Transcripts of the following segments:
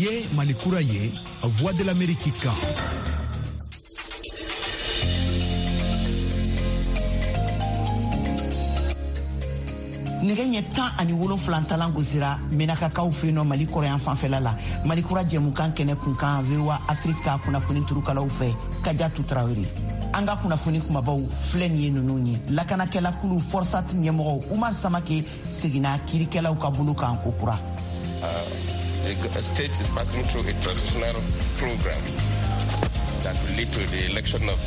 Niye Malikura ye, Voix de l'Amérique kan. Niganye tan ani wolonfila talan gosira menakakaw feno Mali korean fanfɛla la Malikura jɛmukan kɛnɛ kunkan VOA Afrika kunnafoni turukalaw fɛ Kadiatu Traoré anga kunnafoni kumabaw filɛ nin ye nunu ye lakanakɛla kulu Forsat ɲɛmɔgɔ Umar Samake segina kirikɛlaw ka bolo kan kokura. The state is passing through a transitional program that will lead to the election of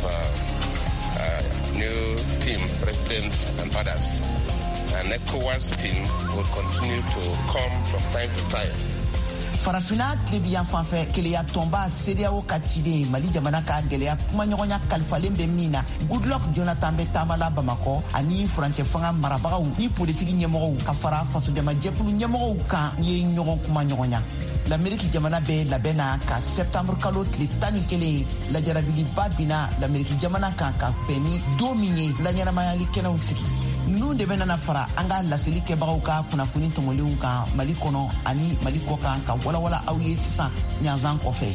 new team, president and others. And ECOWAS team will continue to come from time to time. Farafina Trebian fanfɛ keleya tɔnba CEDEAO ka ciden Mali jamana ka gɛlɛya kumaɲɔgɔnya kalifalen bɛ min na Goodluck Jonathan bɛ taamala Bamakɔ ani furancɛ fanga marabagaw ni politiki ɲɛmɔgɔw ka fara fasojama jɛkulu ɲɛmɔgɔw kan ye ɲɔgɔn kumaɲɔgɔnya. L'Amérique jamana bɛ labɛn na ka septembre kalo tile 11 lajarabiliba bina l'Amérique jamana kan ka bɛn ni don min ye laɲɛnamayali kɛnɛw sigi. Ninnu de bɛ nana fara an ka laseli kɛbagaw ka kunnafoni tɔmɔlenw kan Mali kɔnɔ ani Mali kɔ kan ka walawala aw ye sisan ɲanzan kɔfɛ.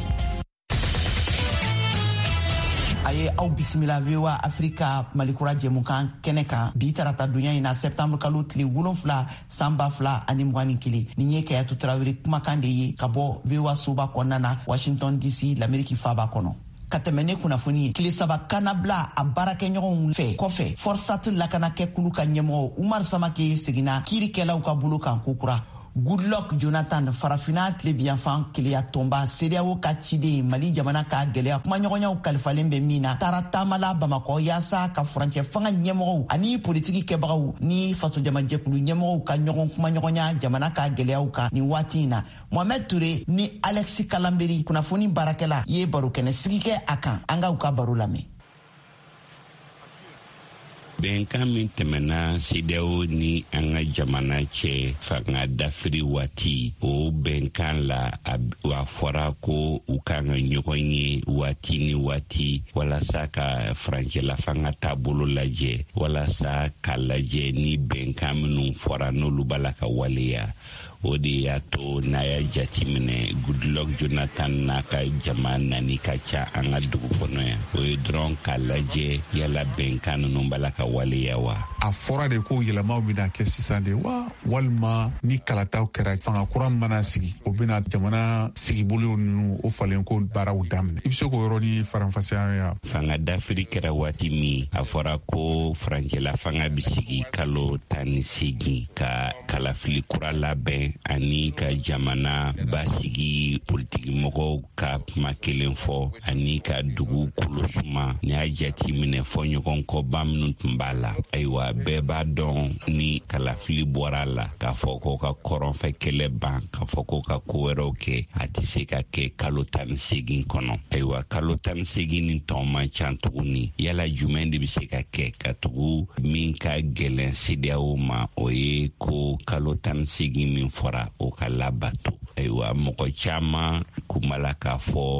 A ye aw bisimila VOA Afrika Malikura jɛmukan kɛnɛ kan bi tarata donya in na septembre kalo tile 7 san 2021 nin ye Kadiatu Traoré kumakan de ye ka bɔ VOA soba kɔnɔna na Washington DC l'Amérique faba kɔnɔ. Ka tɛmɛ ne kunnafoni ye tile 3 kanabila a baarakɛɲɔgɔnw fɛ kɔfɛ Forsat lakanakɛkulu ka ɲɛmɔgɔ Umar Samake seginna kirikɛlaw ka bolo kan kokura. Goodluck Jonathan farafina tilebiyanfan keleya tɔnba CEDEAO ka ciden Mali jamana ka gɛlɛya kumaɲɔgɔnyaw kalifalen bɛ min na taara taamala Bamakɔ yaasa ka furancɛ fanga ɲɛmɔgɔw ani politiki kɛbagaw ni fasojamajɛkulu ɲɛmɔgɔw ka ɲɔgɔn kumaɲɔgɔnya jamana ka gɛlɛyaw kan nin waati in na. Mohamed Touré ni Alex Kalamberi kunnafoni baarakɛla ye baro kɛnɛ sigi kɛ a kan an ka u ka baro lamɛn. Bɛnkan min tɛmɛna CEDEAO ni an ka jamana cɛ fanga dafiri waati o bɛnkan la a fɔra ko u kan ka ɲɔgɔn ye waati ni waati walasa ka farancɛla fanga taabolo lajɛ walasa ka lajɛ ni bɛnkan minnu fɔra n'olu b'a la ka waleya. O de y'a to n'a y'a jateminɛ Goodluck Jonathan n'a ka jama nani ka ca an ka dugu kɔnɔ yan o ye dɔrɔn k'a lajɛ yala bɛnkan ninnu b'a la ka waleya wa. A fɔra de ko yɛlɛmaw bɛna kɛ sisan de wa walima ni kalataw kɛra fanga kura mana sigi o bɛna jamana sigibolo ninnu o falen ko baaraw daminɛ. I bɛ se k'o yɔrɔni faranfasiya ya. Fanga dafiri kɛra waati min a fɔra ko farancɛla fanga bɛ sigi kalo 18 ka kalafili kura labɛn ani ka jamana basigi politiki mɔgɔw ka kuma kelen fɔ ani ka dugu kolosuma ni y'a jati minɛ fɔ ɲɔgɔn kɔba minnu tun b'a la. Ayiwa bɛɛ b'a dɔn ni kalafili bɔra la k'a fɔ ko ka kɔrɔnfɛ kɛlɛ ban k'a fɔ ko ka ko wɛrɛw kɛ a tɛ se ka kɛ kalo 18 kɔnɔ. Ayiwa kalo 18 ni tɔn man can tuguni yala jumɛn de bɛ se ka kɛ ka tugu min ka gɛlɛn CEDEAO ma o ye ko kalo 18 min fɔra o ka labato. Ayiwa mɔgɔ caman kumala k'a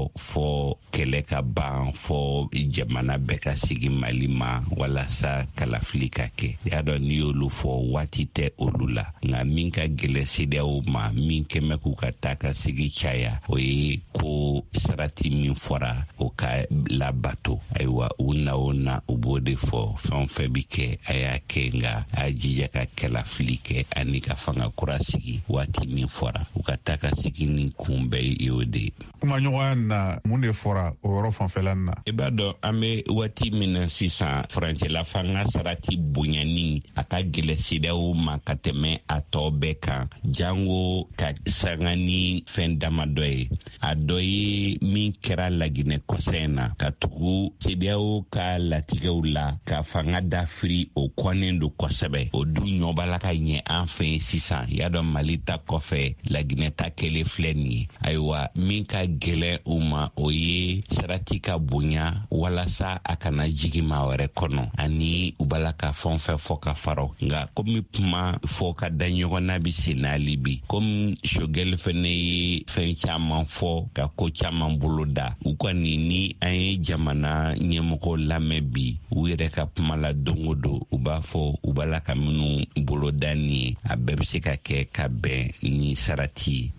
fɔ kɛlɛ ka ban fɔ jamana bɛɛ ka sigi Mali ma walasa kalafili ka kɛ. Y'a dɔn n'i y'olu fɔ waati tɛ olu la nka min ka gɛlɛn CEDEAO ma min kɛmɛ k'u ka taa ka sigi caya o ye ko sarati min fɔra o ka labato. Ayiwa u na o na u b'o de fɔ fɛn fɛn bi kɛ a y'a kɛ nka a jija ka kalafili kɛ ani ka fanga kura sigi waati min fɔra u ka taa ka sigi ni kunbɛn y'o de. Kumaɲɔgɔnya na mun de fɔra o yɔrɔ fanfɛla na. I b'a dɔn an bɛ waati min na sisan farancɛla fanga sarati bonyani a ka gɛlɛn CEDEAO ma ka tɛmɛ a tɔ bɛɛ kan jango ka sanga ni fɛn dama dɔ ye. A dɔ ye min kɛra Laginɛ kɔsɛ in na ka tugu CEDEAO ka latigɛw la ka fanga dafiri o kɔnnen don kosɛbɛ o dun ɲɔ b'a la ka ɲɛ an fɛ sisan. Y'a dɔn Mali ta kɔfɛ Laginɛ ta kɛlen filɛ nin ye. Ayiwa min ka gɛlɛn u ma o ye sarati ka bonya walasa a kana jigi maa wɛrɛ kɔnɔ ani u b'a la ka fɛn fɛn fɔ ka fara nka komi kuma fɔ ka da ɲɔgɔn na bi sen n'ali bi komi Shogɛl fɛnɛ ye fɛn caman fɔ ka ko caman bolo da u kɔni ni an ye jamana ɲɛmɔgɔ lamɛn bi u yɛrɛ ka kuma la don o don u b'a fɔ u b'a la ka minnu bolo da nin ye a bɛɛ bɛ se ka kɛ ka bɛn ni sarati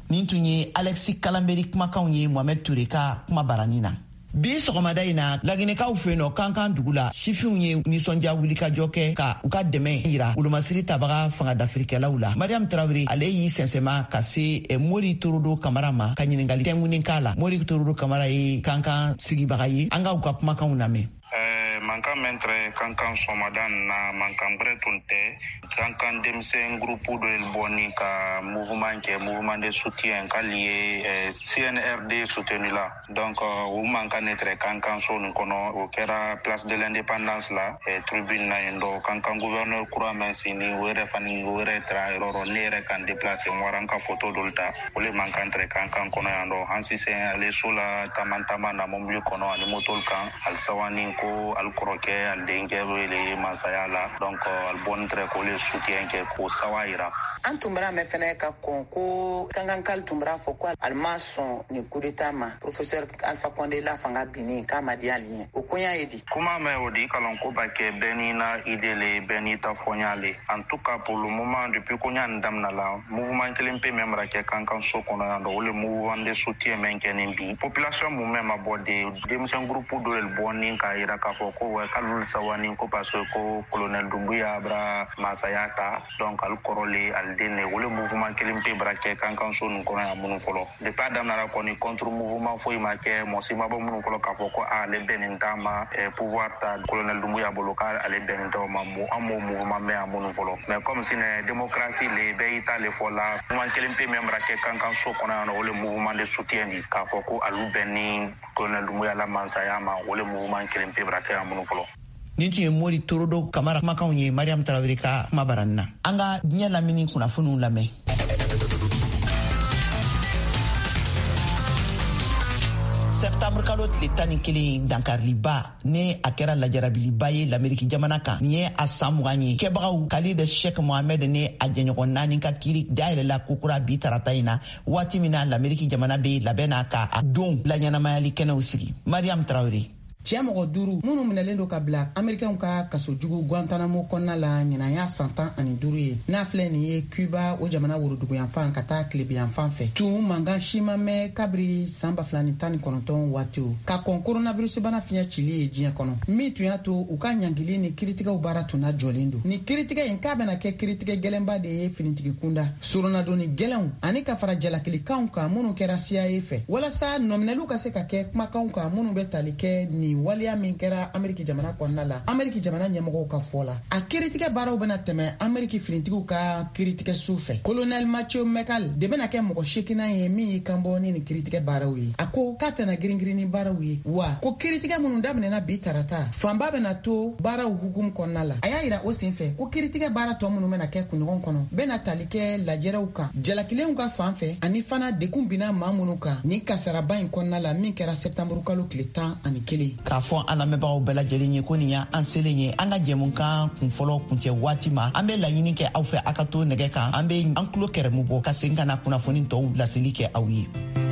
nin tun ye Alexis Kalamberi kumakanw ye Mohamed Touré ka kuma barani na. Bi sɔgɔmada in na laginɛkaw fɛ yen nɔ kankan dugu la sifinw ye nisɔndiya wulikajɔ kɛ ka u ka dɛmɛ yira wolomasiri tabaga fangadafirikɛlaw la. Mariam Traoré ale y'i sɛnsɛma ka se Mori Torodo Kamara ma ka ɲiningali tɛngunin k'a la. Mori Torodo Kamara ye kankan sigibaga ye, an ka u ka kumakanw lamɛn. Mankan mentre kankan somadan na mankan bretunte kankan demsen grupo do el boni ka mouvement de soutien ka lié CNRD soutenu là donc ou mankan netre kankan son kono o kera place de l'indépendance là tribune na ndo kankan gouverneur Kourama Sini were fani were tra roro nere kan déplacer waranka photo dolta ole mankan tre kankan kono ando hansi se ale sola tamantama na mombu kono ani motol kan al sawani ko al koroke al dengue wele masayala donc al bon très ko le soutien ke ko sawaira antumbra me fene ka ko kangan kal tumbra fo ko al mason ni coup d'état ma professeur Alpha Condé la fanga bini kama diali o konya edi kuma me odi kalon ko ba ke benina idele benita fonyale en tout cas pour le moment depuis konya ndamna la mouvement kelimpe même ra ke kankan so kono ando le mouvement de soutien men kenimbi population mu même abode demsen groupe do el boni ka ira ka fo ko kalul sawani ko parce ko colonel Doumbouya bra masayata donc al korole al dene wole mouvement kelimpe brake kankan so nun kono amunu folo de pas damnara koni contre mouvement foi make mo sima bo munu folo ka fo ko ale benintama pouvoir ta colonel Doumbouya boloka ale benintama mo amo mouvement me amunu folo mais comme si ne démocratie le beita le fola mouvement kelimpe même brake kankan so kono wole mouvement de soutien ni ka fo ko alu beni colonel Doumbouya la masayama wole mouvement kelimpe brake amunu folo. Nin tun ye Mori Torodo Kamara kumakanw ye Mariam Traoré ka kuma barani na. An ka diɲɛ lamini kunnafoniw lamɛn. Septembre kalo tile 11 dankariliba ne a kɛra lajarabiliba ye l'Ameriki jamana kan. Nin ye a san 20 ye. Kɛbagaw Khalid Sheikh Mohamed ne a jɛɲɔgɔn 4 ka kiiri dayɛlɛla kokura bi tarata in na waati min na l'Ameriki jamana bɛ labɛn na ka a don laɲɛnamayali kɛnɛw sigi. Mariam Traoré. Cɛ mɔgɔ 5 minnu minɛlen don ka bila Amerikɛnw ka kasojugu Guantanamo kɔnɔna la ɲinaya san 15 ye. N'a filɛ nin ye Cuba o jamana woroduguyanfan ka taa tilebiyanfan fɛ. Tun mankan si ma mɛn kabiri san 2019 waati o. Ka kɔn coronavirus bana fiɲɛ cili ye diɲɛ kɔnɔ. Min tun y'a to u ka ɲangili ni kiiritigɛw baara tun na jɔlen don. Ni kiiritigɛ in k'a bɛna kɛ kiiritigɛ gɛlɛnba de ye finitigi kunda. Suronadoni gɛlɛnw ani ka fara jalakilikanw kan minnu kɛra CIA fɛ. Walasa nɔminɛliw ka se ka kɛ kumakanw kan minnu bɛ tali kɛ ni waliya min kɛra Ameriki jamana kɔnɔna la Ameriki jamana ɲɛmɔgɔw ka fɔ la a kiiritigɛ baaraw bɛna tɛmɛ Ameriki finitigiw ka kiiritigɛ su fɛ. Colonel Mathieu Mekal de bɛna kɛ mɔgɔ 8 ye min y'i kanbɔ ni kiiritigɛ baaraw ye. A ko k'a tɛna giringirin baaraw ye wa ko kiiritigɛ minnu daminɛna bi tarata fanba bɛna to baaraw hukumu kɔnɔna la. A y'a yira o senfɛ ko kiiritigɛ baara tɔ minnu bɛna kɛ kunɲɔgɔn kɔnɔ bɛna tali kɛ lajɛrɛw kan jalakilenw ka fan fɛ ani fana dekun bina maa minnu kan ni kasaraba in kɔnɔna la min kɛra septembre kalo tile 11. K'a fɔ an lamɛnbagaw bɛɛ lajɛlen ye ko nin y' an selen ye an ka jɛmukan kunfɔlɔ kuncɛ waati ma an bɛ laɲini kɛ aw fɛ aw ka to nɛgɛ kan an bɛ an tulo kɛrɛmu bɔ ka segin ka na kunnafoni tɔw laseli kɛ aw ye.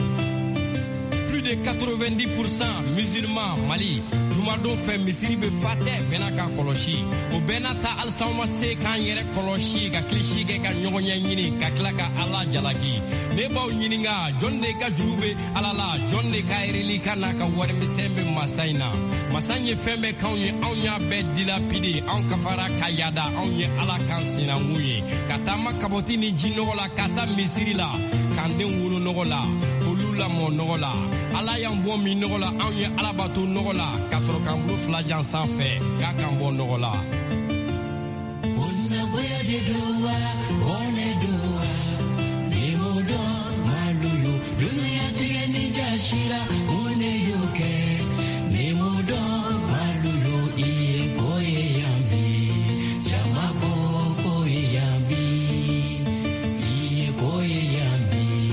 Plus de 90% musulmans Mali jumadon fɛ misiri bɛ fatɛ bɛna ka kɔlɔsi o bɛna ta alisa ma se k'an yɛrɛ kɔlɔsi ka kilisi kɛ ka ɲɔgɔn ɲɛ ɲini ka tila ka Ala jalaki ne b'aw ɲininka jɔn de ka juru bɛ Ala la jɔn de ka ereli ka n'a ka warimisɛn bɛ masa in na masa ye fɛn bɛɛ k'anw ye anw y'a bɛɛ dilapide anw kafara ka yada anw ye Ala kan sinankun ye ka taama kabɔti ni ji nɔgɔ la ka taa misiri la k'an den wolo nɔgɔ la k'olu lamɔ nɔgɔ la Ala y'an bɔ min nɔgɔ la anw ye Ala bato nɔgɔ la ka sɔrɔ k'an bolo 2 jan sanfɛ k'a k'an bɔ nɔgɔ la.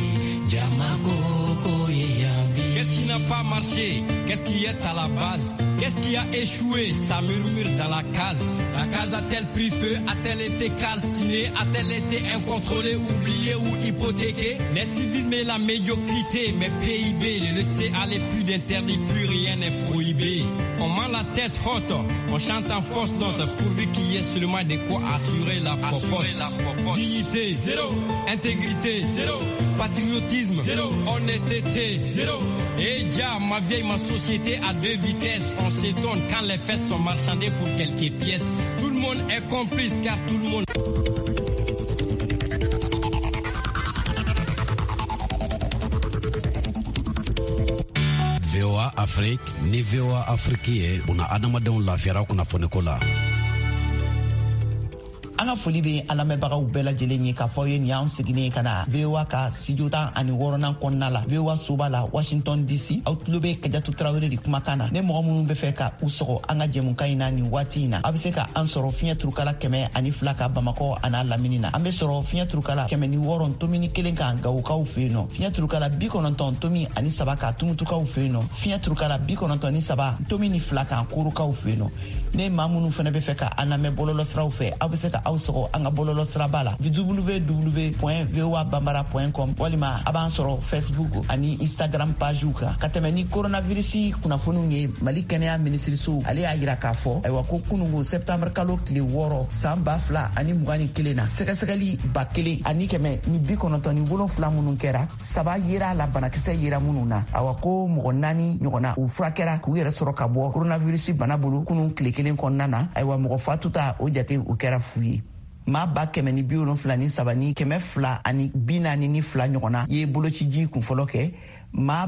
Qu'est-ce qui n'a pas marché? Qu'est-ce qui est à la base? Qu'est-ce qui a échoué? Ça murmure dans la case. La case a-t-elle pris feu? A-t-elle été calcinée? A-t-elle été incontrôlée, oubliée ou hypothéquée? Les civismes et la médiocrité, mes PIB, les laisser aller, plus d'interdit, plus rien n'est prohibé. On ment la tête haute, on chante en fausse note, pourvu qu'il y ait seulement de quoi assurer la popote. Dignité, zéro. Intégrité, zéro. Patriotisme, zéro. Honnêteté, zéro. Et déjà, ma vieille, ma société à deux vitesses. On s'étonne quand les fesses sont marchandées pour quelques pièces. Tout le monde est complice car tout le monde... VOA Afrique ni VOA Afrique ye una adamadenw lafiyara kunnafoniko la. An ka foli be an lamɛnbagaw bɛɛ lajɛlen ye k'a fɔ ye nin y'an seginnen ka na VOA ka studio 16 kɔnɔna la VOA soba la Washington DC. Aw tulo be Kajatu Tarawele de kumakan na. Ne mɔgɔ minnu bɛ fɛ ka u sɔgɔ an ka jɛmukan in na nin waati in na, a bɛ se ka an sɔrɔ fiɲɛ turukala 102 ka Bamakɔ a n'a lamini na. An bɛ sɔrɔ fiɲɛ turukala 106 tomini 1 kan Gawukaw fɛ yen nɔ, fiɲɛ turukala 90 tomi ani 3 ka Tumutukaw fɛ yen nɔ, fiɲɛ turukala 93 tomini 2 kan Korokaw fɛ yen nɔ. Ne maa minnu fana bɛ fɛ ka an lamɛn bɔlɔlɔsiraw fɛ, aw bɛ se ka aw sɔgɔ an ka bɔlɔlɔsiraba la www.voabambara.com walima a b'an sɔrɔ Facebook ani Instagram page kan. Ka tɛmɛ ni coronavirus kunnafoniw ye, Mali kɛnɛya minisiriso ale y'a jira k'a fɔ ayiwa ko kunungo septembre kalo tile 6 san 2021 na sɛgɛsɛgɛli 1,997 minnu kɛra, 3 yera la banakisɛ yera minnu na. Ayiwa ko mɔgɔ 4 ɲɔgɔnna u furakɛra k'u yɛrɛ sɔrɔ ka bɔ coronavirus bana bolo kunun tile 1 kɔnɔna na. Ayiwa mɔgɔ fatuta o jate o kɛra fu ye. Maa 173 ni 242 ɲɔgɔnna ye bolociji kunfɔlɔ kɛ. Maa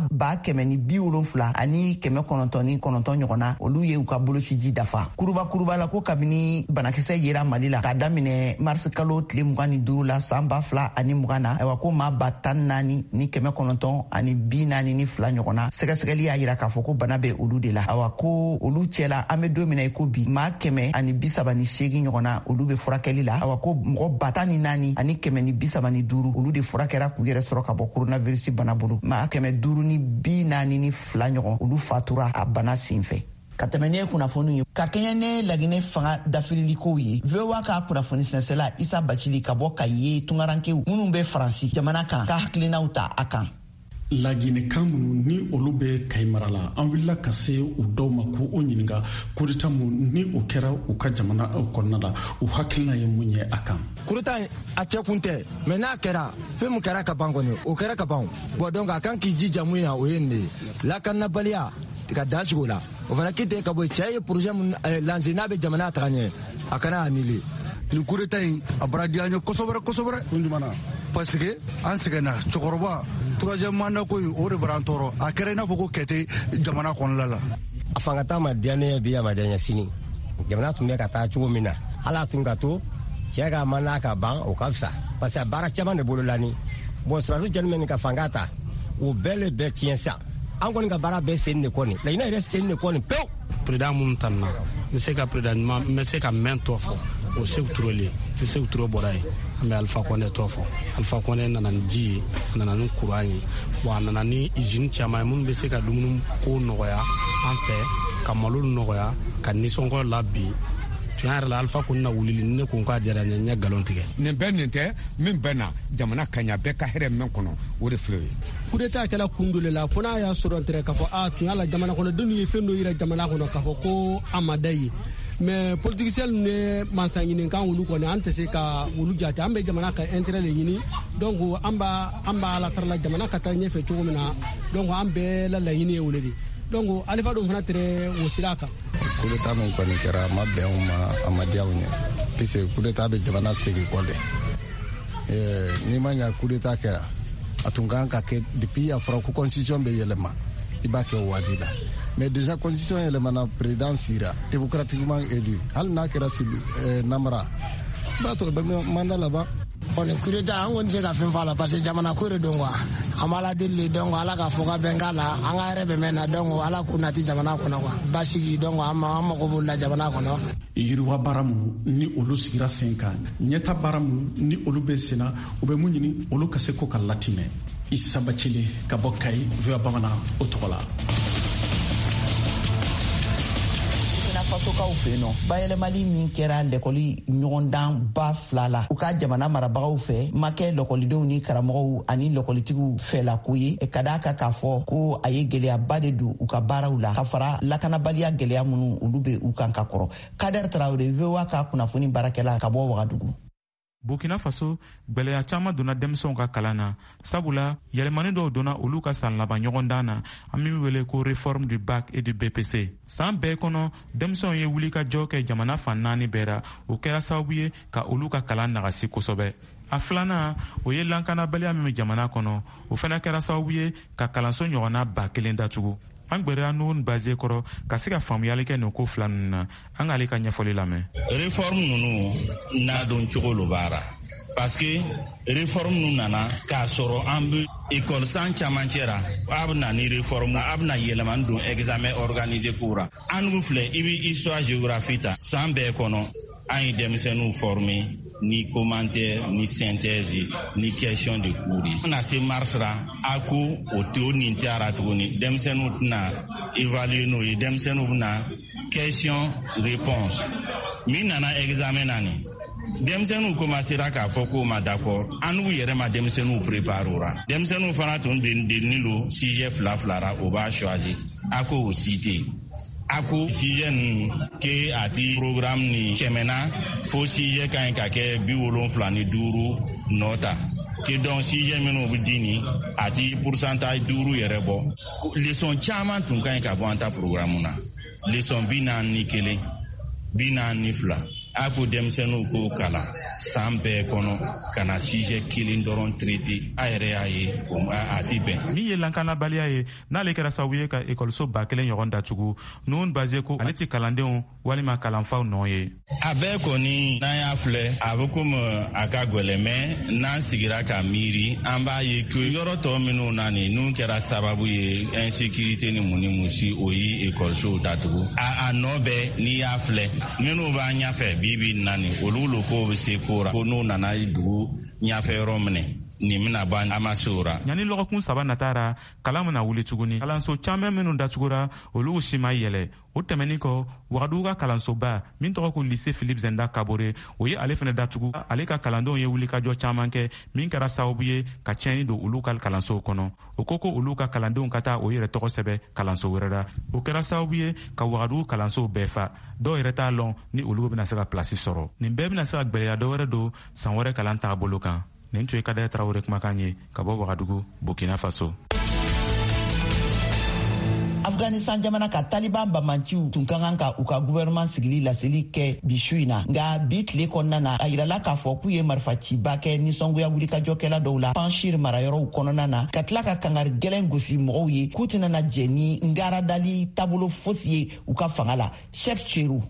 170 ani 199 ɲɔgɔnna olu ye u ka bolociji dafa. Kuruba la ko kabini banakisɛ yera Mali la k'a daminɛ mars kalo tile 25 la san 2020 na, ayiwa ko maa 14 ni 942 ɲɔgɔnna sɛgɛsɛgɛli y'a jira k'a fɔ ko bana bɛ olu de la. Ayiwa ko olu cɛla an bɛ don min na i ko bi maa 138 ɲɔgɔnna olu bɛ furakɛli la. Ayiwa ko mɔgɔ 14 ani 135 olu de furakɛra k'u yɛrɛ sɔrɔ ka bɔ coronavirus bana bolo. Maa 542 ɲɔgɔn olu fatura a bana senfɛ. Ka tɛmɛ ne kunnafoni ye ka kɛɲɛ ne Laginɛ fanga dafililikow ye, VOA ka kunnafoni sɛnsɛla Isa Bacili ka bɔ Kaye tungarankew minnu bɛ Faransi jamana kan ka hakilinaw ta a kan. Laginɛkan minnu ni olu bɛ Kayi mara la, an wulila ka se u dɔw ma k'u ɲininka kudeta mun ni o kɛra u ka jamana kɔnɔna la, u hakilina ye mun ye a kan. Kudeta a cɛ kun tɛ, mais n'a kɛra fɛn min kɛra ka ban kɔni o kɛra ka ban. Bon donc a kan k'i jija mun ya o ye nin de ye, lakanabaliya ka dan sigi o la, o fana k'i ka bɔ cɛ ye projet mun lancé n'a bɛ jamana taga ɲɛ a kana annulé. Ni kudeta in a bara diya n ye kosɛbɛ parce que an sɛgɛnna cɛkɔrɔba troisième mandat ko in o de b'an tɔɔrɔ, a kɛra i n'a fɔ ko kɛ tɛ jamana kɔnɔna la. A fangata ma diya ne ye bi a ma diya n ye sini, jamana tun bɛ ka taa cogo min na ala tun ka to cɛ ka mandat ka ban o ka fisa parce que a baara caman de bolo la ni bon sɔrɔdasi jɔnni bɛ nin ka fanga ta o bɛɛ le bɛɛ tiɲɛ sa, an kɔni ka baara bɛɛ sen de kɔni Laginɛ yɛrɛ sen de kɔni pewu. Président minnu ta nin na n bɛ se ka président ɲuman n bɛ se ka mɛn tɔ fɔ o Seku Ture le ni Seku Ture bɔra yen an bɛ Alpha Condé tɔ fɔ. Alpha Condé nana ni ji ye, a nana ni courant ye, bon a nana ni usine caman ye minnu bɛ se ka dumuni ko nɔgɔya an fɛ, ka malo nɔgɔya, ka nisɔngɔ la bi. Tiɲɛ yɛrɛ la Alpha Condé na wulili ne ko n k'a diyara n ye, n ye nkalon tigɛ. Nin bɛɛ nin tɛ min bɛ na jamana ka ɲa bɛɛ ka hɛrɛ min kɔnɔ o de filɛ o ye. Coup d'état kɛla kun dɔ de la fo n'a y'a sɔrɔ ntɛrɛ k'a fɔ tun y'a la jamana kɔnɔdenw ye fɛn dɔ yira jamana kɔnɔ k'a fɔ ko a ma da ye, mais politicien ne mansa ɲinikan olu kɔni an tɛ se ka olu jate, an bɛ jamana ka intérêt de ɲini, donc an b'a ala tarala jamana ka taa ɲɛfɛ cogo min na, donc an bɛɛ la laɲini ye o de ye, donc Alifa dun fana tɛrɛ o sira kan. Coup d'état min kɔni kɛra a ma bɛn u ma, a ma diya u ɲɛ puisque coup d'état bɛ jamana segin kɔ de. N'i ma ɲa coup d'état kɛra a tun kan ka kɛ depuis a fɔra ko constitution bɛ yɛlɛma i b'a kɛ o waati la, mais déjà constitution yɛlɛmana président sira démocratiquement élu, hali n'a kɛra namara i b'a to bɛ mandat laban. Bon, coup d'état an kɔni tɛ se ka fɛn fɔ a la parce que jamana ko de don quoi, an b'ala deli donc ala ka fɔ ka bɛn k'a la, an ka yɛrɛ bɛ mɛn na donc ala k'u nati jamana kɔnɔ quoi, basigi donc an mago b'o la jamana kɔnɔ. Yiriwa baara minnu ni olu sigira sen kan, ɲɛta baara minnu ni olu bɛ sen na u bɛ mun ɲini olu ka se ko ka latimɛ. Isa Bacili ka bɔ Kayi, VOA Bamanan o tɔgɔ la. fasokaw fɛ nɔ bayɛlɛmali min kɛra lɛkɔli ɲɔgɔndan ba 2 la u ka jamana marabagaw fɛ ma kɛ lɛkɔlidenw ni karamɔgɔw ani lɛkɔlitigiw fɛla ko ye ka daa ka k'a fɔ ko a ye gwɛlɛyaba de don u ka baaraw la ka fara lakanabaliya gwɛlɛya minnu olu be u kan ka kɔrɔ. Kader Traore, VOA ka kunnafoni baarakɛla ka bɔ Wagadugu. Burkina Faso gwɛlɛya caman donna denmisɛnw ka kalan na sabula yɛlɛmani dɔw donna olu ka san laban ɲɔgɔndan na an min wele ko réforme du bac et du BPC. San bɛɛ kɔnɔ denmisɛnw ye wuli ka jɔ kɛ jamana fan 4 bɛɛ ra o kɛra sababu ye ka olu ka kalan nagasi kosɛbɛ. A filanan o ye lankanabaliya min bɛ jamana kɔnɔ o fana kɛra sababu ye ka kalanso ɲɔgɔnna 1000 datugu. An gbɛrɛ nun baze kɔrɔ ka se ka faamuyali kɛ nin ko 2 ninnu na an k'ale ka ɲɛfɔli lamɛn. Réforme ninnu n'a dɔn cogo lo baara parce que réforme ninnu nana k'a sɔrɔ an bɛ école san camancɛ ra a bɛ na ni réforme a bɛ na yɛlɛmani don examen organisé ko ra an dun filɛ i bɛ histoire géographie ta san bɛɛ kɔnɔ an ye denmisɛnninw former ni commentaire ni synthèse ni question de cours ye. Na se mars ra a ko o teo nin tɛra tuguni denmisɛnninw tɛna évaluer n'o ye denmisɛnninw bɛna question réponse min nana examen na nin denmisɛnninw commencera k'a fɔ k'o ma d'accord an n'u yɛrɛ ma denmisɛnninw préparer ra denmisɛnninw fana tun denni lo sujet 2 ra o b'a choisir a ko o si tɛ a ko sujet ninnu ke a ti programme ni kɛmɛna fo sujet ka ɲi ka kɛ 75 nɔ ta ke donc sujet minnu bɛ di ni a ti pourcentage 5 yɛrɛ bɔ leçon caman tun ka ɲi ka bɔ an ta programme na leçon 41 42 a ko denmisɛnninw ko kalan san bɛɛ kɔnɔ ka na sujet 1 dɔrɔn traité a yɛrɛ y'a ye a ti bɛn. Min ye lankanabaliya ye n'ale kɛra sababu ye ka ekɔliso 1000 ɲɔgɔn datugu nun baze ko ale ti kalandenw walima kalanfaw nɔ ye. A bɛɛ kɔni n'an y'a filɛ a bɛ komi a ka gwɛlɛ mais n'an sigira ka miiri an b'a ye que yɔrɔ tɔ minnu na nin n'u kɛra sababu ye insécurité ni mun ni mun si o ye ekɔlisow datugu a nɔ bɛɛ n'i y'a filɛ minnu b'an ɲɛfɛ bibi nani olu lo ko bɛ se kora ko n'u nana dugu ɲɛfɛ yɔrɔ minɛ nin bɛna bɔ an ma se o ra. Ɲani lɔgɔkun 3 natara kalan bɛna wuli tuguni kalanso caman minnu datugura olu si ma yɛlɛ o tɛmɛnin kɔ Wagadugu ka kalansoba min tɔgɔ ko lycée Philippe Zenda Kabore o ye ale fana datugu ale ka kalandenw ye wuli ka jɔ caman kɛ min kɛra sababu ye ka tiɲɛni don olu ka kalansow kɔnɔ o ko olu ka kalandenw ka taa o yɛrɛ tɔgɔ sɛbɛ kalanso wɛrɛ la o kɛra sababu ye ka Wagadugu kalansow bɛɛ fa dɔw yɛrɛ t'a lɔn ni olu bɛna se ka place sɔrɔ nin bɛɛ bɛna se ka gwɛlɛya dɔ wɛrɛ don san wɛrɛ kalan taabolo kan. Nin tun ye Kader Traore kumakan ye ka bɔ Wagadugu, Burkina Faso. Afghanistan jamana ka Taliban bamanciw tun ka kan ka u ka gouvernement sigili laseli kɛ bi su in na nka bi tile kɔnɔna na a yirala k'a fɔ k'u ye marifaciba kɛ nisɔngoya wulikajɔkɛla dɔw la Panshir marayɔrɔw kɔnɔna na ka tila ka kangari gɛlɛn gosi mɔgɔw ye k'u tɛna jɛ ni ngaradali taabolo fosi ye u ka fanga la. Sheikh Cheru.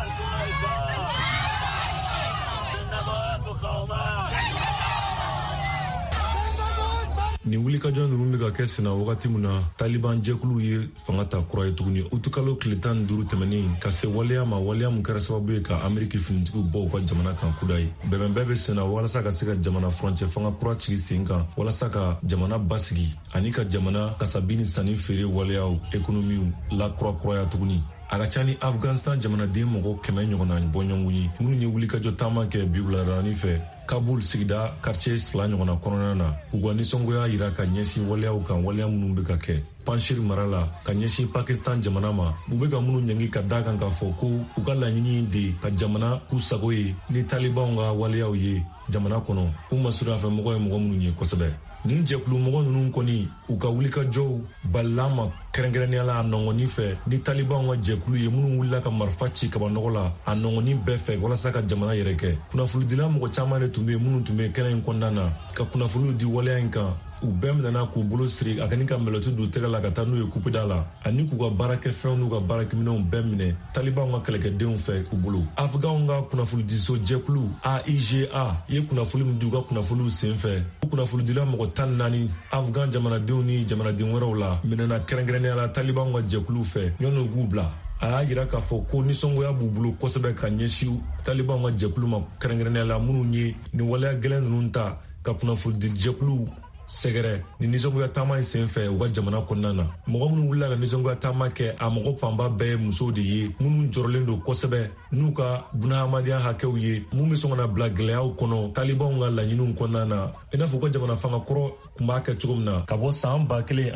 Ni wulikajɔ ninnu bɛ ka kɛ senna wagati min na Taliban jɛkulu ye fanga ta kura ye tuguni utukalo tile 15 tɛmɛnen ka se waleya ma waleya mun kɛra sababu ye ka Ameriki finitigiw bɔ u ka jamana kan kuda ye bɛnbɛn bɛɛ bɛ senna walasa ka se ka jamana furancɛ fanga kura sigi sen kan walasa ka jamana basigi ani ka jamana kasabini sanni feere waleyaw ekonomiw la kurakuraya tuguni. A ka ca ni Afghanistan jamanaden mɔgɔ 100 ɲɔgɔnna bɔɲɔgɔn ye minnu ye wulikajɔ taama kɛ bi wuladani fɛ Kabul sigida quartier 2 ɲɔgɔnna kɔnɔna na u ka nisɔngoya yira ka ɲɛsin waleyaw kan waleya minnu bɛ ka kɛ Panshir mara la ka ɲɛsin Pakistan jamana ma u bɛ ka minnu ɲangi ka da kan k'a fɔ ko u ka laɲini de ka jamana k'u sago ye ni Talibanw ka waleyaw ye jamana kɔnɔ u ma surun fɛ mɔgɔ ye mɔgɔ minnu ye kosɛbɛ. Nin jɛkulu mɔgɔ ninnu kɔni u ka wulikajɔw balila ma kɛrɛnkɛrɛnniyala a nɔngɔnin fɛ ni Talibanw ka jɛkulu ye minnu wulila ka marifa ci kabanɔgɔ la a nɔngɔnin bɛɛ fɛ walasa ka jamana yɛrɛ kɛ. Kunnafonidila mɔgɔ caman de tun bɛ minnu tun bɛ kɛnɛ in kɔnɔna na ka kunnafoniw di waleya in kan u bɛɛ minɛna k'u bolo siri a kani ka mɛlɛtu don tɛgɛ la ka taa n'u ye kupida la ani k'u ka baarakɛfɛnw n'u ka baarakɛminɛw bɛɛ minɛ Talibanw ka kɛlɛkɛdenw fɛ u bolo. Afganw ka kunnafonidiso jɛkulu AIGA ye kunnafoni min di u ka kunnafoniw sen fɛ u kunnafonidila mɔgɔ 14 Afgan jamanadenw ni jamanaden wɛrɛw la minɛna kɛrɛnkɛrɛnniyala Talibanw ka jɛkulu fɛ ɲɔn'u k'u bila. A y'a jira k'a fɔ ko nisɔngoya b'u bolo kosɛbɛ ka ɲɛsin Talibanw ka jɛkulu ma kɛrɛnkɛrɛnniyala minnu ye ni waleya gɛlɛn ninnu ta ka kunnafonidi jɛkulu sɛgɛrɛ ni nisɔngoya taama sen fɛ u ka jamana kɔnɔna na. Mɔgɔ minnu wulila ka nisɔngoya taama kɛ a mɔgɔ fanba bɛɛ ye musow de ye minnu jɔrɔlen don kosɛbɛ n'u ka bunahadenya hakɛw ye mun bɛ sɔn ka na bila gɛlɛyaw kɔnɔ talibanw ka laɲiniw kɔnɔna na i n'a fɔ ko jamana fanga kɔrɔ kun b'a kɛ cogo min na ka bɔ san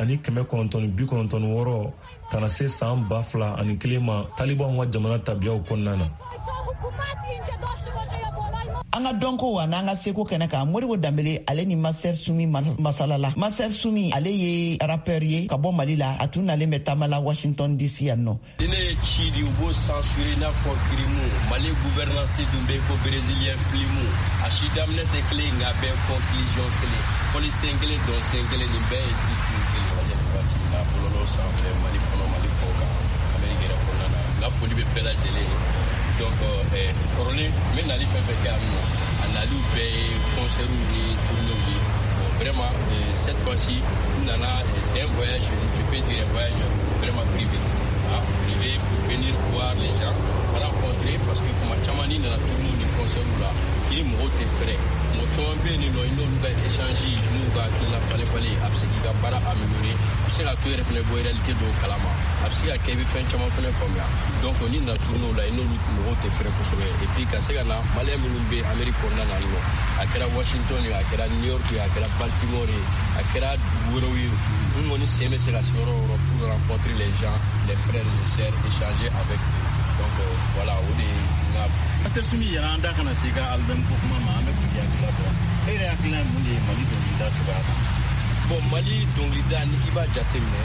1996 ka na se san 2001 ma talibanw ka jamana tabiyaw kɔnɔna na. An ka dɔnko wa n'an ka seko kɛnɛ kan Modibo Dambele ale ni Master Sumi masalala. Master Sumi ale ye rappeur ye ka bɔ Mali la a tun nalen bɛ taama la Washington DC yan nɔ. Ni ne ye ci di u b'o censuré n'a fɔ kirimu Mali gouvernance dun bɛ ko brésilien filimu a si daminɛ tɛ kelen nka bɛɛ conclusion kelen fɔli sen kelen dɔn sen kelen nin bɛɛ ye discours kelen lajɛ nin waati in na bɔlɔlɔ sanfɛ Mali kɔnɔ Mali kɔ kan Amérique yɛrɛ kɔnɔna na n ka foli bɛ bɛɛ lajɛlen ye. Donc kɔrɔlen n bɛ nali fɛn fɛn kɛ yan nɔ a naliw bɛɛ ye concerts ni tournées ye. Bon vraiment cette fois-ci n nana c'est un voyage je peux dire un voyage vraiment privé privé pour venir voir les gens rencontrer parce que kuma caman ni nana tournées ni concerts la i mɔgɔw tɛ fɛrɛ mɔgɔ caman bɛ yen nɔ i n'olu ka échange n'u ka hakilina falen-falen a bɛ se k'i ka baara améliorer a bɛ se ka to yɛrɛ fɛnɛ bɔ réalité dɔw kalama a bɛ se ka kɛ i bɛ fɛn caman fɛnɛ faamuya donc ni nana tournées la i n'olu mɔgɔw tɛ fɛrɛ kosɛbɛ et puis ka se ka na maliyɛn minnu bɛ Amérique kɔnɔna na nɔ a kɛra Washington ye a kɛra New York ye a kɛra Baltimore ye a kɛra dugu wɛrɛw ye minnu kɔni sen bɛ se ka se yɔrɔ o yɔrɔ pour rencontrer les gens les frères et sœurs échanger avec eux donc voilà o de ye n ka. Master Sumi yɛrɛ an da kana se ka album ko kuma ma an bɛ fili hakilila dɔn e yɛrɛ hakilina mun de ye Mali dɔnkilida cogoya kan. Bon Mali dɔnkilida ni i b'a jateminɛ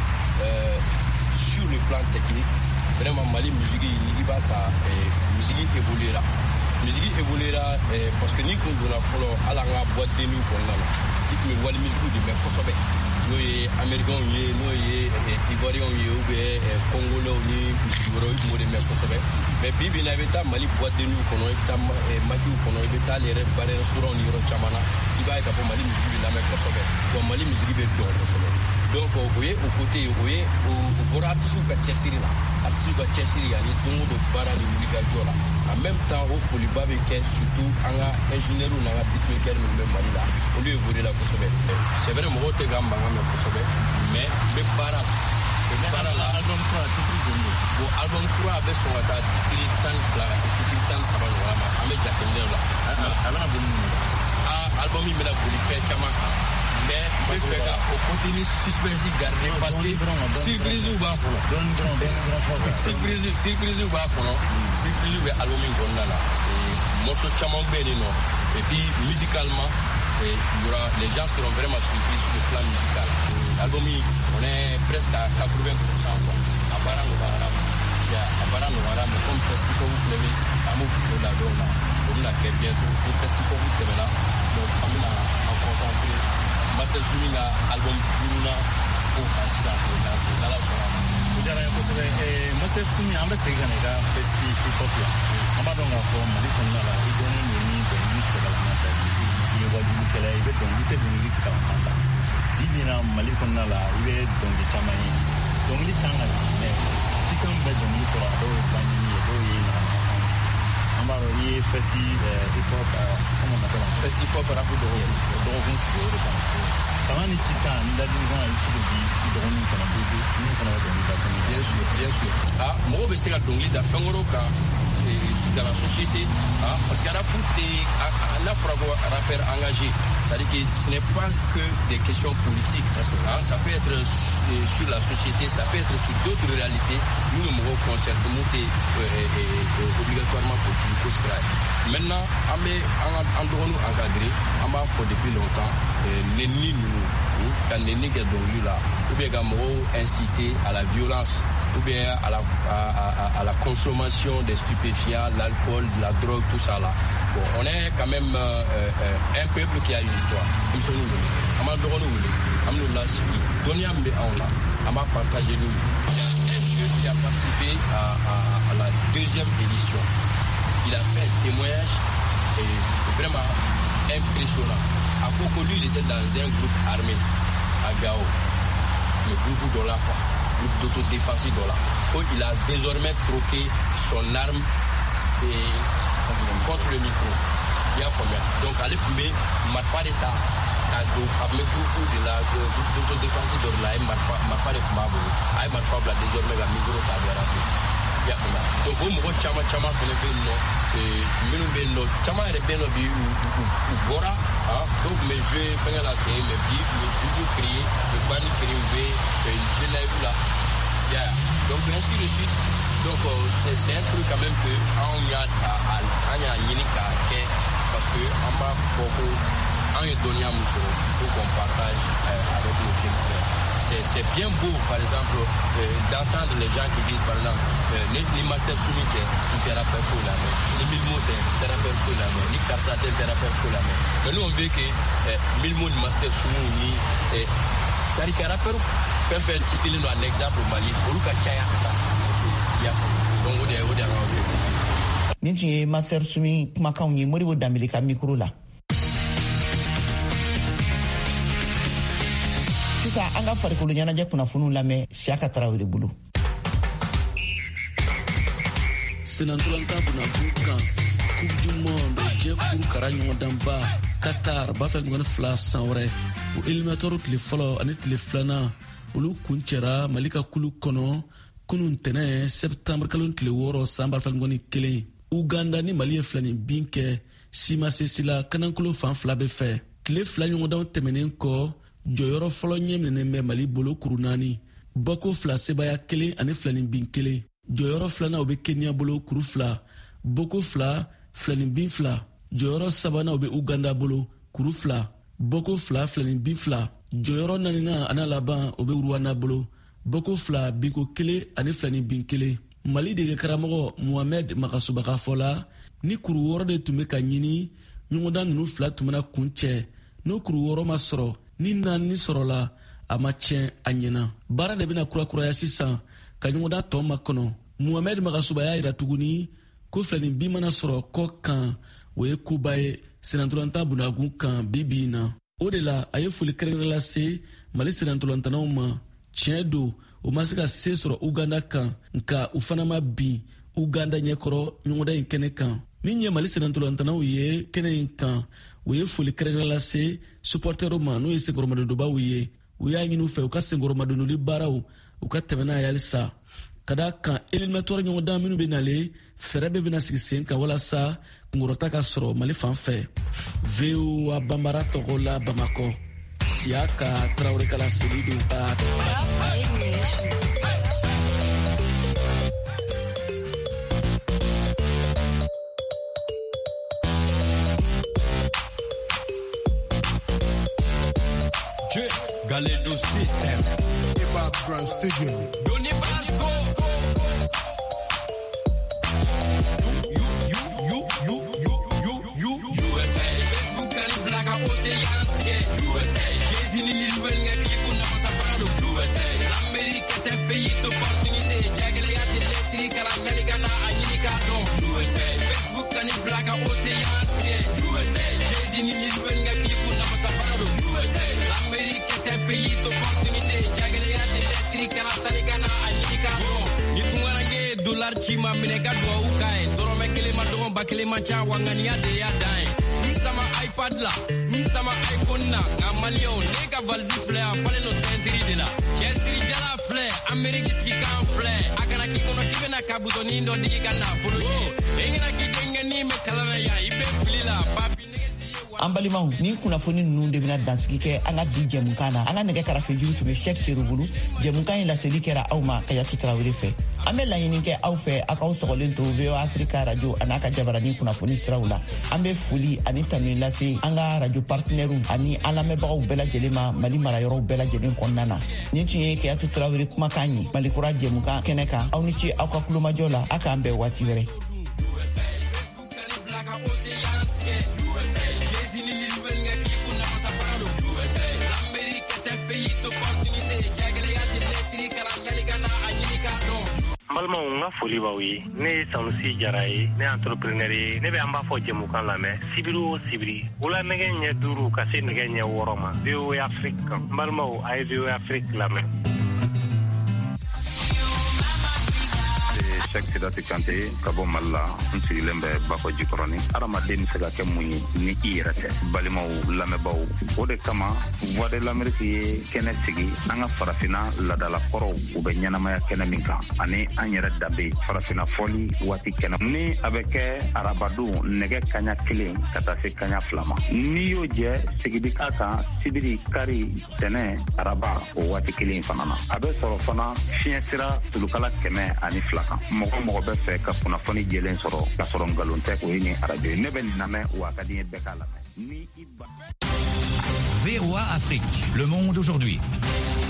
sur le plan technique vraiment Mali musique ni i b'a ta musique évoluera parce que ni kun donna fɔlɔ hali an ka boîte de nuit kɔnɔna na i tun bɛ wali musique de mɛn kosɛbɛ n'o ye américains ye n'o ye ivoiriens ye ou bien congolais ni musique wɛrɛw i tun b'o de mɛn kosɛbɛ mais bi bi in na i bɛ taa Mali boîte de nuit kɔnɔ i bɛ taa makiw kɔnɔ i bɛ taa ale yɛrɛ bar restaurant ni yɔrɔ caman na i b'a ye k'a fɔ Mali musique bɛ lamɛn kosɛbɛ wa Mali musique bɛ dɔn kosɛbɛ donc o ye o côté o bɔra artistes ka cɛsiri la artistes ka cɛsiri ani don o don baara ni wulikajɔ la en même temps o foliba bɛ kɛ surtout an ka ingénieurs n'an ka beatmakers minnu bɛ Mali la olu ye o de la kosɛbɛ c'est vrai mɔgɔw tɛ ka mankan mɛn kosɛbɛ mais n bɛ baara la album kura titre joli bon album kura a bɛ sɔn ka taa titre 12 ka se titre 13 ɲɔgɔn ma an bɛ jateminɛ o la a bɛna boli mun na album in bɛna boli fɛn caman kan mais n bɛ fɛ ka o côté suspense garder parce que surprise b'a kɔnɔ surprise b'a kɔnɔ surprise bɛ album in kɔnɔna la morceau caman bɛ yen nɔ et puis musicalement les gens seront vraiment surpris sur le plan musical. L'album on est presque à 80% quoi. À baara nɔgɔyara mais comme festival filɛ bɛ an b'o kilo la dɔw la o bɛna kɛ bientôt ni festival tɛmɛna donc an bɛna en concentrer Master Sumi ka album duurunan ko kan sisan k'o lancer n'Ala sɔnna ma. O diyara n ye kosɛbɛ Master Sumi an bɛ segin ka na i ka festi hip hop la an b'a dɔn k'a fɔ Mali kɔnɔna la i dɔnnen don ni dɔnkili sɛbɛlama ta i ye wajibikɛla ye i bɛ dɔnkili tɛ dɔnkili kalankan ta bi bi in na Mali kɔnɔna la i bɛ dɔnkili caman ye dɔnkili can ka mɛ cikan bɛ dɔnkili kɔrɔ a dɔw ye banjini ye dɔw ye nanakan an b'a dɔn i ye festi hip hop comment on appelle festi hip hop rap dɔgɔkun sigi o de kama kalan ni cikan ni ladilikan i bɛ se k'o di i dɔgɔninw fana bolo minnu fana bɛ dɔnkili da fɛnɛ bien sûr mɔgɔw bɛ se ka dɔnkili da fɛn wɛrɛw kan dans la société parce qu'à la foot on a rappeur engagé c'est-à-dire que ce n'est pas que des questions politiques ça peut être sur la société ça peut être sur d'autres réalités nous nous concernons obligatoirement politique maintenant en droit nous encadrer on va faire depuis longtemps l'ennemi nous quand l'ennemi est donc là ou bien quand inciter à la violence ou bien à la consommation des stupéfiants, l'alcool, la drogue, tout ça là. Bon, on est quand même un peuple qui a une histoire. Nous sommes nous. On a droit nous. On a donné on va partager nous. Il y a un jeune qui a participé à la deuxième édition. Il a fait un témoignage vraiment impressionnant. À Koko, lui, il était dans un groupe armé à Gao. Le groupe Dola quoi. D'autodéfense dollar. Il a désormais troqué son arme contre le micro. Il y a combien? Donc, allez, mais Marfa d'État, do ame grupo de la do defense de la marfa de kumabo ai marfa bla désormais la micro tabera ya fama donc o mo chama fele be no minu be no chama re be no bi u bora donc mes jeux faire la télé les vidéos créer le bani créer je live là ya donc ainsi de suite donc c'est un truc quand même que on y a yinika parce que on va beaucoup en Edonia Moussoro faut qu'on partage avec nos jeunes frères. C'est bien beau par exemple d'entendre les gens qui disent par exemple les masters soumis un thérapeute pour la main, les milmots thérapeute pour la main, les karsatel thérapeute pour la main. Mais nous on veut que milmots master soumis c'est un thérapeute faire titiller un exemple au Mali pour le Kachaya. Donc on est Ninti master soumis kumakan ni moribo damilika micro la. Sisa anga farikolo ɲɛnajɛ kunnafoniw lamɛn Siaka Tarawele bolo. Senantolanta bunabu kan Coupe du Monde jɛkuru kara ɲɔgɔndanba Qatar bafɛ ɲɔgɔn fila san wɛrɛ o éliminatoire tile fɔlɔ ani tile filanan olu kun cɛra Mali ka kulu kɔnɔ kunun tɛnɛ septembre kalo tile 6 san bafɛ ɲɔgɔn 1 Uganda ni Mali ye filanin bin kɛ sima sesila kanankolo fan fila bɛ fɛ tile fila ɲɔgɔndanw tɛmɛnen kɔ jɔyɔrɔ fɔlɔ ɲɛminɛnen bɛ Mali bolo kuru 4 bako fila sebaya 1 ani filanin bin 1 jɔyɔrɔ filanan o bɛ Kenya bolo kuru 2 boko 2 filanin bin 2 jɔyɔrɔ sabanan o bɛ Uganda bolo kuru 2 boko 2 filanin bin 2 jɔyɔrɔ naaninan ani laban o bɛ Rwanda bolo boko 2 binko 1 ani filanin bin 1 Mali dege karamɔgɔ Mohamed Makasubaka fɔla ni kuru 6 de tun bɛ ka ɲini ɲɔgɔndan ninnu 2 tun bɛna kun cɛ n'o kuru 6 ma sɔrɔ ni 4 sɔrɔla a ma tiɲɛ a ɲɛna baara de bɛna kurakuraya sisan ka ɲɔgɔndan tɔ makɔnɔ Mohamed Makasuba y'a yira tuguni ko filanin bin mana sɔrɔ kɔ kan o ye koba ye senantolanta bunagun kan bibi na o de la a ye foli kɛrɛnkɛrɛn lase Mali senantolantanaw ma tiɲɛ do o ma se ka se sɔrɔ Uganda kan nka u fana ma bin Uganda ɲɛkɔrɔ ɲɔgɔndan in kɛnɛ kan min ye Mali senantolantanaw ye kɛnɛ in kan u ye foli kɛrɛnkɛrɛn lase supporteru ma n'o ye senkɔrɔmadondobaw ye u y'a ɲini u fɛ u ka senkɔrɔmadondoli baaraw u ka tɛmɛ n'a ye halisa ka da kan éliminatoire ɲɔgɔndan minnu bɛ nalen fɛɛrɛ bɛɛ bɛna sigi sen kan walasa kunkɔrɔta ka sɔrɔ Mali fan fɛ VOA Bambara tɔgɔ la Bamakɔ Siaka Tarawele kala seli don ka Galedo System Hip-Hop Grand Studio Donny Basco USA Facebook ali black ocean USA Jay-Z ni liwen nga klipu na masafara USA Amerika te pays d'opportunité jagale ya électrique la saligana anyika don USA Facebook ali black ocean USA Jay-Z ni liwen nga klipu na masafara USA Amerika te pays d'opportunité jagale ya électrique la saligana anyika don ni tungarange dollar chima mineka do ukae dorome kelema do ba kelema cha wangania de ya dai sama iPad la sama iPhone na ngamalion neka valzi flare fale no sentiri de la chesiri jala flare America ski kan flare akana kikono kibena kabutoni ndo digana poloje engina kidenga ni me kalana ya ibe filila papi an balimaw ni kunnafoni ninnu de bɛna dansigi kɛ an ka bi jɛmukan na an ka nɛgɛ karafejuru tun bɛ Sɛki Terubulu jɛmukan in laseli kɛra aw ma Kayatu Tarawele fɛ an bɛ laɲini kɛ aw fɛ aw k'aw sɔgɔlen to VOA Africa radio a n'a ka jabarani kunnafoni siraw la an bɛ foli ani tanuni lase an ka radio partenaires ani an lamɛnbagaw bɛɛ lajɛlen ma Mali marayɔrɔw bɛɛ lajɛlen kɔnɔna na nin tun ye Kayatu Tarawele kumakan ye Malikura jɛmukan kɛnɛ kan aw ni ce aw ka kulomajɔ la a k'an bɛn waati wɛrɛ balma nga foli baw ye ne Sanusi Jara ye ne entrepreneur ye ne bɛ an b'a fɔ jɛmukan lamɛn sibiri o sibiri wula nɛgɛ ɲɛ 5 ka se nɛgɛ ɲɛ 6 ma VOA Afrique kan balimaw a ye VOA Afrique lamɛn Cheikh Sidati Kante ka bɔ Mali la n sigilen bɛ Bako Jikɔrɔni. Adamaden bɛ se ka kɛ mun ye ni i yɛrɛ tɛ. Balimaw lamɛnbaaw, o de kama Voix de l'Amérique ye kɛnɛ sigi an ka farafina ladalakɔrɔw u bɛ ɲɛnamaya kɛnɛ min kan ani an yɛrɛ danbe farafina fɔli waati kɛnɛ. Ni a bɛ kɛ arabadon nɛgɛ kaɲa 1 ka taa se kaɲa 2 ma. N'i y'o jɛ sigidi ka kan sibiri kari tɛnɛ araba o waati 1 fana na. A bɛ sɔrɔ fana fiɲɛ sira tulukala 102 kan. Mɔgɔ bɛ fɛ ka kunnafoni jɛlen sɔrɔ ka sɔrɔ ngalon tɛ o ye ni arajo ye. Ne bɛ nin lamɛn wa ka di n ye bɛɛ k'a lamɛn. VOA Afrique, le monde aujourd'hui.